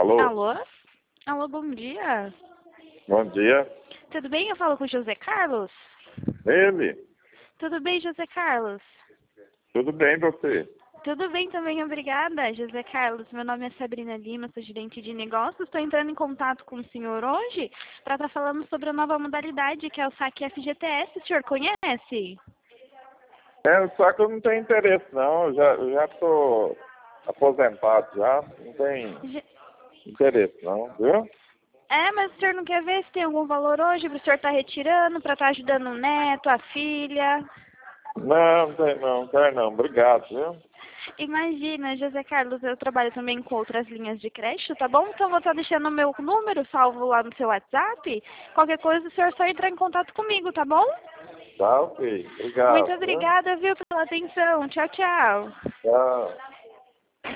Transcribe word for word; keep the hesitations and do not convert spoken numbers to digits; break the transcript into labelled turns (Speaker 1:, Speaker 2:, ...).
Speaker 1: Alô?
Speaker 2: Alô? Alô, bom dia.
Speaker 1: Bom dia.
Speaker 2: Tudo bem? Eu falo com o José Carlos?
Speaker 1: Ele?
Speaker 2: Tudo bem, José Carlos?
Speaker 1: Tudo bem, você?
Speaker 2: Tudo bem também, obrigada, José Carlos. Meu nome é Sabrina Lima, sou gerente de negócios. Estou entrando em contato com o senhor hoje para estar falando sobre a nova modalidade, que é o saque F G T S. O senhor conhece?
Speaker 1: É, só que eu não tenho interesse, não. Eu já, eu já tô aposentado já. Não tenho
Speaker 2: Je-
Speaker 1: interesse, não, viu?
Speaker 2: É, mas o senhor não quer ver se tem algum valor hoje para o senhor estar retirando, para estar ajudando o neto, a filha?
Speaker 1: Não, não tem não, não quero não. Obrigado, viu?
Speaker 2: Imagina, José Carlos, eu trabalho também com outras linhas de crédito, tá bom? Então vou estar deixando o meu número salvo lá no seu WhatsApp. Qualquer coisa, o senhor só entrar em contato comigo, tá bom?
Speaker 1: Tá, ok.
Speaker 2: Muito
Speaker 1: Obrigado, viu?
Speaker 2: obrigada, viu, pela atenção. Tchau, tchau.
Speaker 1: Tchau.